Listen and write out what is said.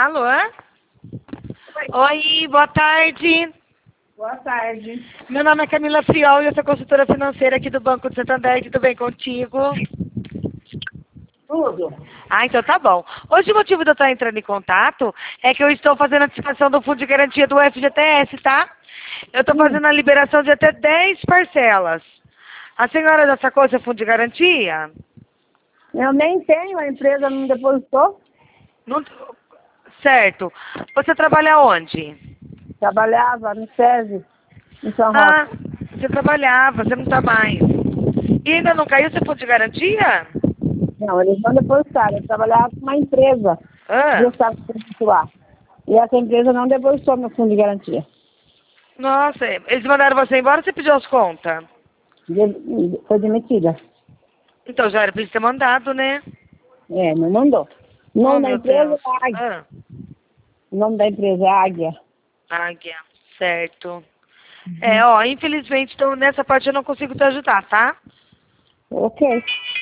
Alô? Oi, boa tarde. Boa tarde. Meu nome é Camila Friol e eu sou consultora financeira aqui do Banco de Santander. Tudo bem contigo? Tudo? Ah, então tá bom. Hoje o motivo de eu estar entrando em contato é que eu estou fazendo a antecipação do fundo de garantia do FGTS, tá? Eu estou fazendo a liberação de até 10 parcelas. A senhora já sacou seu fundo de garantia? Eu nem tenho, a empresa não depositou. Não... Certo. Você trabalha onde? Trabalhava no SESI, em São Roque. Ah, você trabalhava, você não está mais. E ainda não caiu seu fundo de garantia? Não, eles não depositaram. Eu trabalhava com uma empresa Ah, de estado lá. E essa empresa não depositou meu fundo de garantia. nossa, eles mandaram você embora ou você pediu as contas? Foi demitida. Então já era pra eles ter mandado, né? É, não mandou. O Oh, nome da meu empresa Deus. é Águia. Ah, O nome da empresa é Águia. Águia, certo. É, ó, infelizmente, então nessa parte eu não consigo te ajudar, tá? Ok.